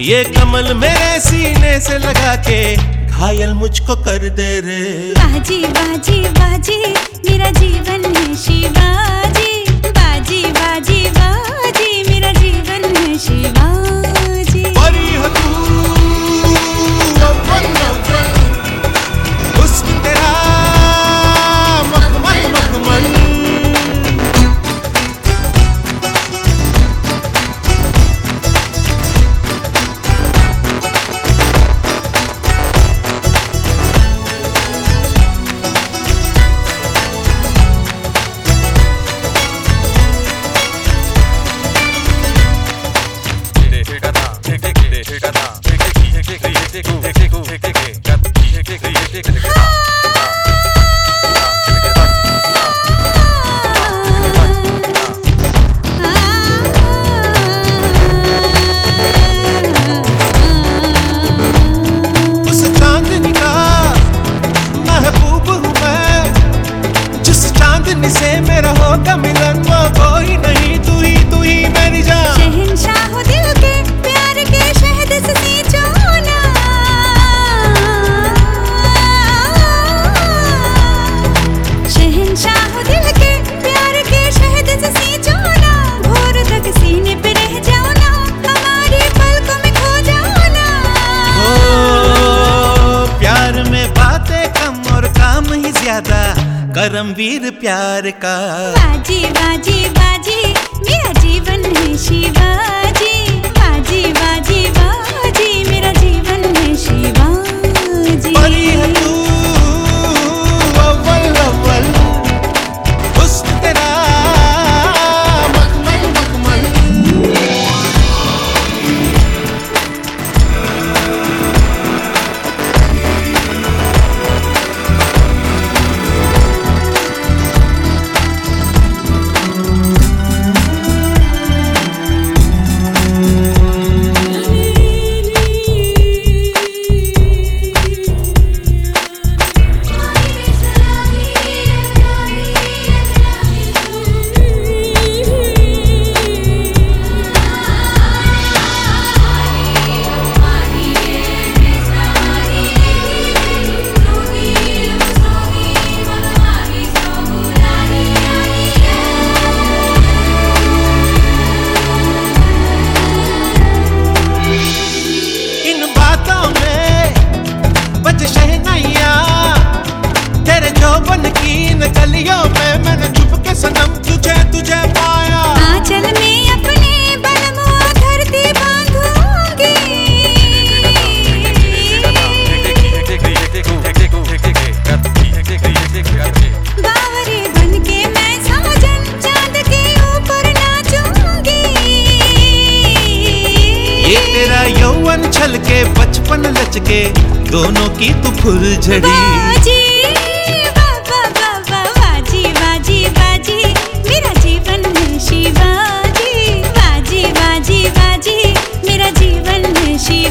ये कमल मेरे सीने से लगा के घायल मुझको कर दे रे। बाजी बाजी बाजी मेरा जीवन है शिवाजी, बाजी बाजी बाजी मेरा जीवन है शिवाजी। परी हो तू अव्वल अव्वल, हुस्न तेरा मखमल मखमल। से मेरा होगा मिलन वो कोई नहीं, तू ही मेरी जान। शहंशाह दिल के प्यार के शहद से सींचो ना, शहंशाह दिल के प्यार के शहद से सींचो ना, भोर तक सीने पे रह जाओ ना, हमारी पलकों में खो जाओ ना। ओ प्यार में बातें कम और काम ही ज्यादा, करमवीर प्यार का। बाजी बाजी बाजी मेरा जीवन है शिवाजी, बाजी बाजी बाजी मेरा जीवन है शिवाजी। परी है तू अव्वल अव्वल, हुस्न तेरा मखमल मखमल। गलियों में मैंने छुप के सनम तुझे पाया, आंचल में अपने बलमुआ धरती बांधूंगी, बावरे बन के मैं साजन चांद के ऊपर नाचूंगी। ये तेरा यौवन छलके बचपन लचके दोनों की तू फुलझड़ी। शिवाजी, बाजी बाजी बाजी मेरा जीवन है शिवाजी।